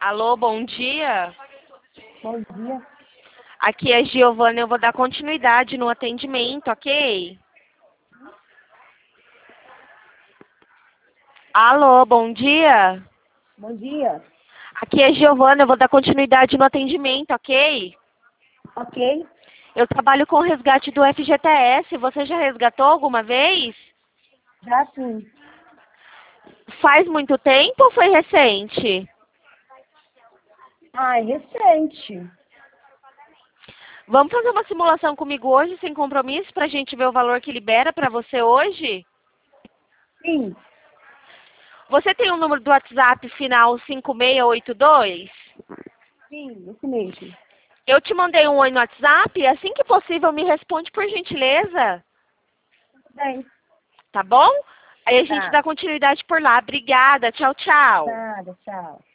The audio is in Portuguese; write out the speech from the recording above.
Alô, bom dia. Bom dia. Aqui é Giovana, eu vou dar continuidade no atendimento, ok? Alô, bom dia. Bom dia. Aqui é Giovana, eu vou dar continuidade no atendimento, ok? Ok. Eu trabalho com resgate do FGTS, você já resgatou alguma vez? Já sim. Faz muito tempo ou foi recente? Ah, é recente. Vamos fazer uma simulação comigo hoje, sem compromisso, pra gente ver o valor que libera pra você hoje? Sim. Você tem o número do WhatsApp final 5682? Sim, esse mesmo. Eu te mandei um oi no WhatsApp, assim que possível me responde por gentileza, Bem, tá bom? Aí a gente tá. dá continuidade por lá. Obrigada, tchau, tchau. Nada, tchau.